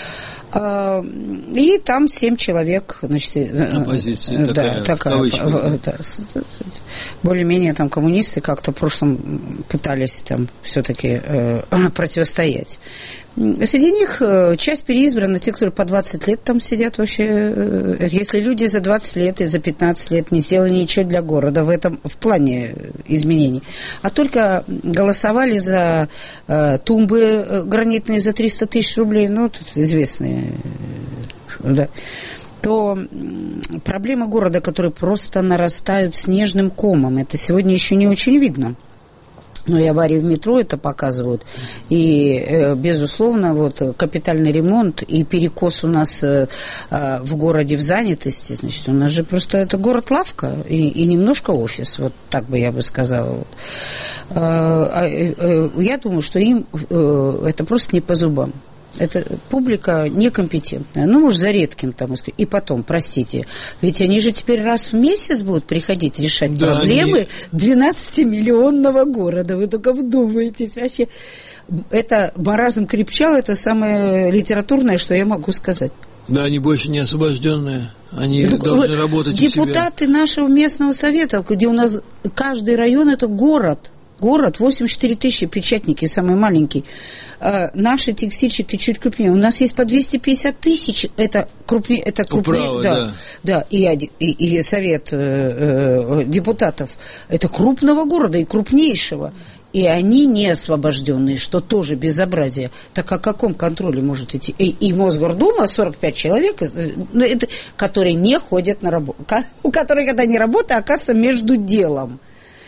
И там семь человек, значит, оппозиция да, такая, такая да, более-менее там коммунисты как-то в прошлом пытались там все-таки э, противостоять. Среди них часть переизбрана, те, которые по двадцать лет там сидят вообще. Если люди за двадцать лет и за пятнадцать лет не сделали ничего для города в этом, в плане изменений, а только голосовали за э, тумбы гранитные за триста тысяч рублей, ну, тут известные, да, то проблемы города, которые просто нарастают снежным комом, это сегодня еще не очень видно. Но и аварии в метро это показывают. И, безусловно, вот капитальный ремонт и перекос у нас в городе в занятости. Значит, у нас же просто это город-лавка и, и немножко офис. Вот так бы я бы сказала. Я думаю, что им это просто не по зубам. Это публика некомпетентная. Ну, может, за редким там. И потом, простите, ведь они же теперь раз в месяц будут приходить решать да, проблемы они... двенадцатимиллионного города. Вы только вдумайтесь. Вообще, это маразм крепчал, это самое литературное, что я могу сказать. Да, они больше не освобожденные. Они ну, должны вот, работать депутаты у себя. Нашего местного совета, где у нас каждый район – это город. Город, восемьдесят четыре тысячи печатники, самый маленький. А наши текстильщики чуть крупнее. У нас есть по двести пятьдесят тысяч, это крупнее. Это крупнее Управа, да, да. Да, и, и, и совет э, депутатов. Это крупного города и крупнейшего. И они не освобожденные, что тоже безобразие. Так о каком контроле может идти? И, и Мосгордума, сорок пять человек, ну, это, которые не ходят на работу. У которых, когда не работа, оказывается, между делом.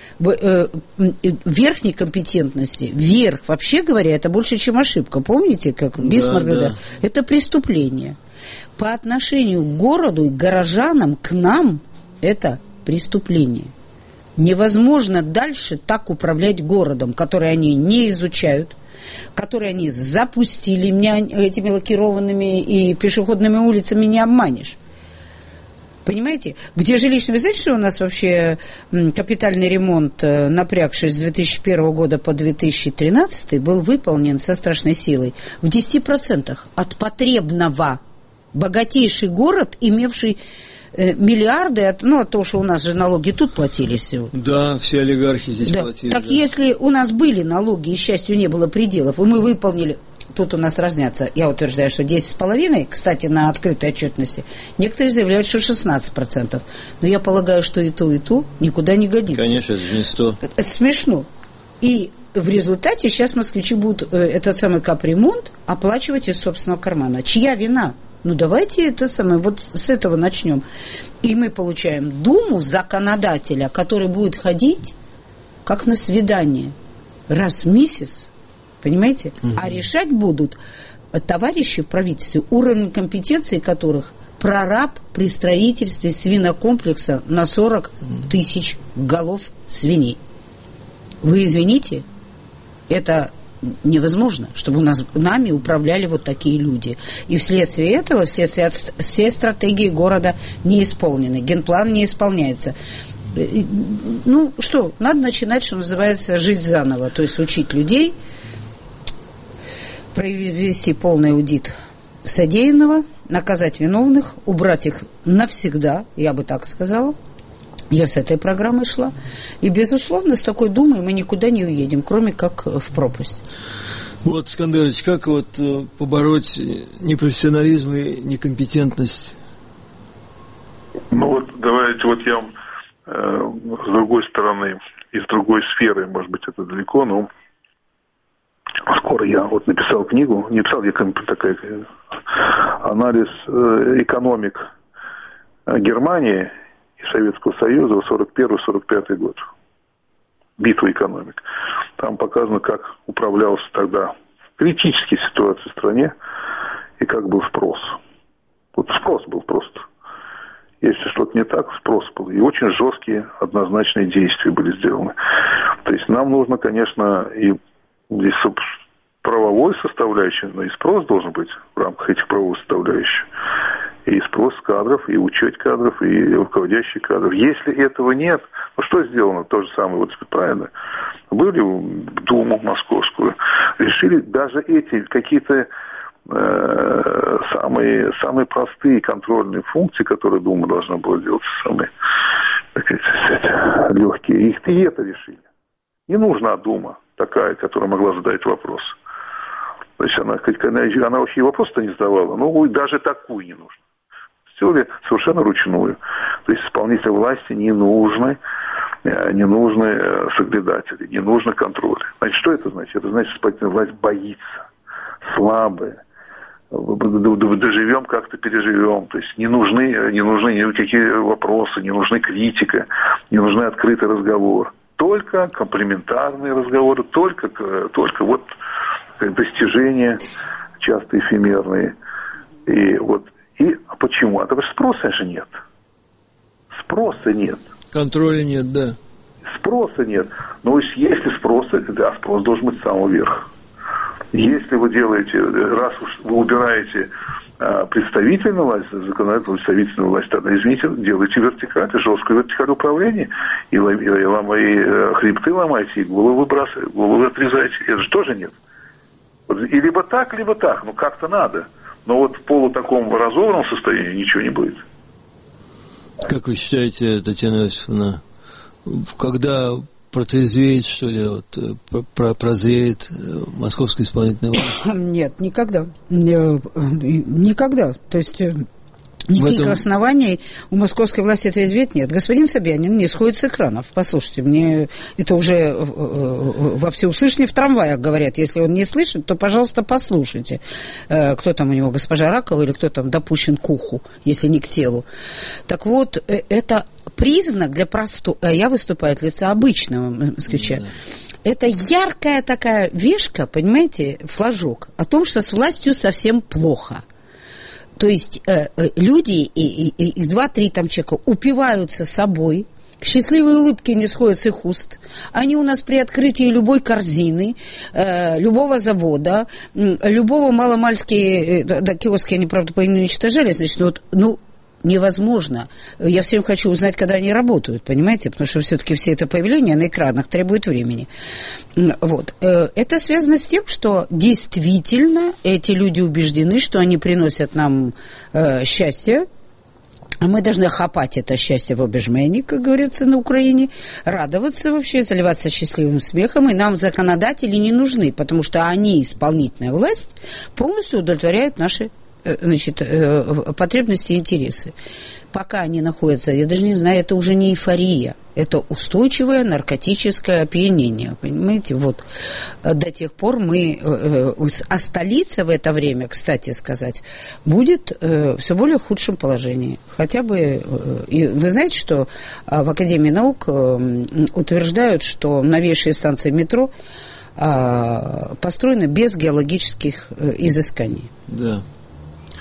Верхней компетентности, верх, вообще говоря, это больше, чем ошибка. Помните, как Бисмарк? Да, да. Да? Это преступление. По отношению к городу и к горожанам, к нам, это преступление. Невозможно дальше так управлять городом, который они не изучают, который они запустили. Меня этими лакированными и пешеходными улицами не обманешь. Понимаете? Где жилищный... Вы знаете, что у нас вообще капитальный ремонт, напрягшись с две тысячи первого года по две тысячи тринадцатый, был выполнен со страшной силой в десяти процентах от потребного. Богатейший город, имевший э, миллиарды, от, ну, от того, что у нас же налоги тут платились. Да, все олигархи здесь да. платили. Так да. Если у нас были налоги, и счастью не было пределов, и мы выполнили... Тут у нас разнятся. Я утверждаю, что десять с половиной, кстати, на открытой отчетности. Некоторые заявляют, что шестнадцать процентов. Но я полагаю, что и то, и то никуда не годится. Конечно, это не сто. Это, это смешно. И в результате сейчас москвичи будут э, этот самый капремонт оплачивать из собственного кармана. Чья вина? Ну, давайте это самое, вот с этого начнем. И мы получаем Думу законодателя, который будет ходить как на свидание раз в месяц. Понимаете? Угу. А решать будут товарищи в правительстве, уровень компетенции которых прораб при строительстве свинокомплекса на сорок тысяч голов свиней. Вы извините, это невозможно, чтобы у нас, нами управляли вот такие люди. И вследствие этого, вследствие от, все стратегии города не исполнены, генплан не исполняется. Ну что, надо начинать, что называется, жить заново, то есть учить людей, провести полный аудит содеянного, наказать виновных, убрать их навсегда, я бы так сказала. Я с этой программой шла. И, безусловно, с такой думой мы никуда не уедем, кроме как в пропасть. Вот, Скандерович, как вот побороть непрофессионализм и некомпетентность? Ну вот, давайте вот я э, с другой стороны, из другой сферы, может быть, это далеко, но скоро я вот написал книгу, не писал, я такая анализ э, экономик Германии и Советского Союза в сорок первый — сорок пятый год. Битва экономик. Там показано, как управлялся тогда критические ситуации в стране и как был спрос. Вот спрос был просто. Если что-то не так, спрос был. И очень жесткие однозначные действия были сделаны. То есть нам нужно, конечно, и здесь правовой составляющей, но и спрос должен быть в рамках этих правовых составляющих. И спрос кадров, и учет кадров, и руководящих кадров. Если этого нет, ну что сделано? То же самое, вот правильно. Были в Думу московскую, решили даже эти какие-то э, самые, самые простые контрольные функции, которые Дума должна была делать, самые так сказать, легкие, их и это решили. Не нужна Дума такая, которая могла задать вопрос. То есть она, она, она вообще вопрос-то не задавала, ну даже такую не нужно. Сделали совершенно ручную. То есть исполнителю власти не нужны, не нужны соглядатели, не нужно контроль. Значит, что это значит? Это значит, что исполнительная власть боится, слабая. Доживем, как-то переживем. То есть не нужны, не нужны никакие вопросы, не нужны критика, не нужны открытый разговор. Только комплементарные разговоры, только, только вот достижения, часто эфемерные. И вот И почему? А потому что спроса же нет. Спроса нет. Контроля нет, да. Спроса нет. Но если спроса, да, спрос должен быть с самого верха. Если вы делаете, раз уж вы убираете а, представительную власть, законодательную представительную власть, тогда, извините, делайте вертикаль, жесткую вертикаль управления, и, и, и, и хребты ломайте, и головы выбрасывайте, головы отрезайте. Это же тоже нет. И либо так, либо так. Ну, как-то надо. Но вот в полу таком разобранном состоянии ничего не будет. Как вы считаете, Татьяна Иосифовна, когда протрезвеет, что ли, вот, прозреет московская исполнительная власть? Нет, никогда. Никогда. То есть никаких этом... оснований у московской власти трезветь нет. Господин Собянин не сходит с экранов. Послушайте, мне это уже во всеуслышание в трамваях говорят. Если он не слышит, то, пожалуйста, послушайте. Кто там у него, госпожа Ракова, или кто там допущен к уху, если не к телу. Так вот, это признак для простого... Я выступаю от лица обычного москвича. Да. Это яркая такая вешка, понимаете, флажок о том, что с властью совсем плохо. То есть э, люди, и, и, и два-три там человека упиваются собой, счастливые улыбки не сходят с их уст. Они у нас при открытии любой корзины, э, любого завода, э, любого маломальски, э, да, киоски они, правда, по ним уничтожались, значит, вот, ну, невозможно. Я все время хочу узнать, когда они работают, понимаете, потому что все-таки все это появление на экранах требует времени. Вот. Это связано с тем, что действительно эти люди убеждены, что они приносят нам э, счастье, а мы должны хапать это счастье в обежмени, как говорится на Украине, радоваться вообще, заливаться счастливым смехом, и нам законодатели не нужны, потому что они, исполнительная власть, полностью удовлетворяют наши значит, потребности и интересы. Пока они находятся, я даже не знаю, это уже не эйфория, это устойчивое наркотическое опьянение, понимаете, вот, до тех пор мы, а столица в это время, кстати сказать, будет все более худшем положении, хотя бы, и вы знаете, что в Академии наук утверждают, что новейшие станции метро построены без геологических изысканий. Да.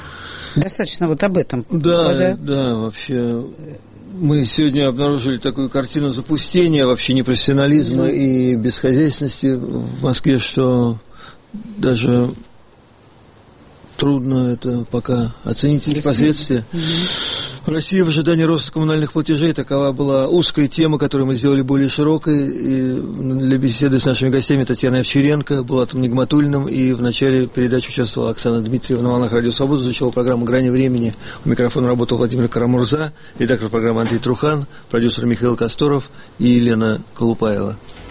Достаточно вот об этом. Да, да, да, вообще... Мы сегодня обнаружили такую картину запустения, вообще непрофессионализма mm-hmm. и бесхозяйственности в Москве, что даже трудно это пока оценить эти последствия. Mm-hmm. Россия в ожидании роста коммунальных платежей, такова была узкая тема, которую мы сделали более широкой. И для беседы с нашими гостями Татьяной Овчаренко, Булатом Нигматуллиным, и в начале передачи участвовала Оксана Дмитриевна на волнах Радио Свобода, изучала программу «Грани времени». У микрофона работал Владимир Карамурза, редактор программы Андрей Трухан, продюсер Михаил Косторов и Елена Колупаева.